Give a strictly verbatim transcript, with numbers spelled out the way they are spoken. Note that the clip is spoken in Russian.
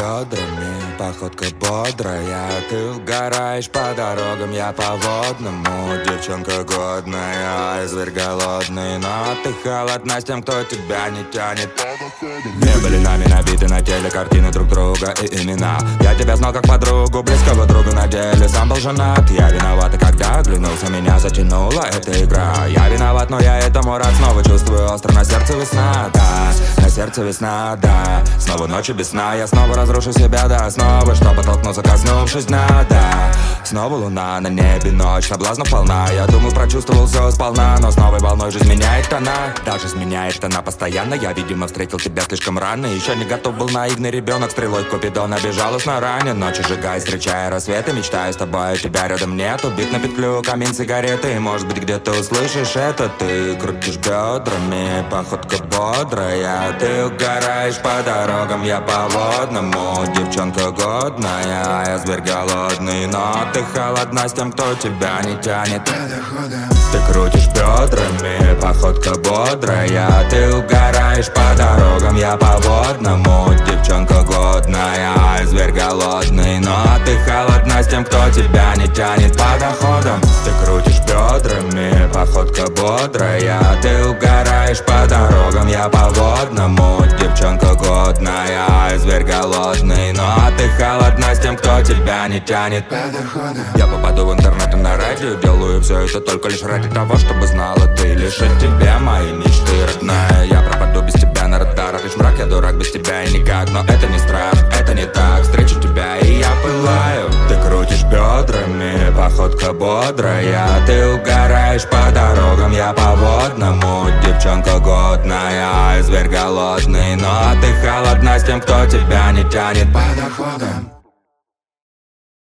бедрами, походка бодрая. Ты угораешь по дорогам, я по водному. Девчонка годная, зверь голодный. Но ты холодна с тем, кто тебя не тянет. Не были нами набиты на теле картины друг друга и имена. Я тебя знал как подругу, близкого друга на деле. Сам был женат, я виноват, и когда оглянулся, меня затянула эта игра. Я виноват, но я этому рад. Снова чувствую остро на сердце весна, да. На сердце весна, да. Снова ночи без сна, я снова разрушу себя до основы, чтобы толкнуться, коснувшись дна, да. Снова луна на небе, ночь соблазнов полна. Я думаю, прочувствовал все сполна, но с новой волной жизнь меняет тона. Даже изменяет она постоянно. Я, видимо, встретил тебя слишком рано. Еще не готов был наивный ребенок. Стрелой Купидона безжалостно ранен. Ночи сжигая, встречая рассветы. Мечтаю с тобой, тебя рядом нет. Убит на петлю, камин, сигареты. И, может быть, где-то услышишь это. Ты крутишь бедрами, походка бодрая. Ты угораешь по дорогам, я по водному. Девчонка годная, я зверь голодный. Но ты холодна с тем, кто тебя не тянет. Ты крутишь бедрами, походка бодрая. Ты угораешь по дорогам, я по водному. Девчонка годная, я зверь голодный. Но ты холодна с тем, кто тебя не тянет по доходам. Ты крутишь бедрами, походка бодрая. Ты угораешь по дорогам, я по водному. Девчонка годная, я зверь голодный. Но ты холодна с тем, кто тебя не тянет по доходам. Я попаду в интернет и на радио. Делаю все это только лишь ради того, чтобы знала ты. Лишь от тебя мои мечты, родная. Я пропаду без тебя на радарах. Лишь мрак, я дурак, без тебя и никак. Но это не страх, это не так. Встречу тебя и я пылаю. Ты крутишь бедрами, походка бодрая. Ты угораешь по дорогам, я по водному. Девчонка годная, зверь голодный. Но ты холодна с тем, кто тебя не тянет по доходам.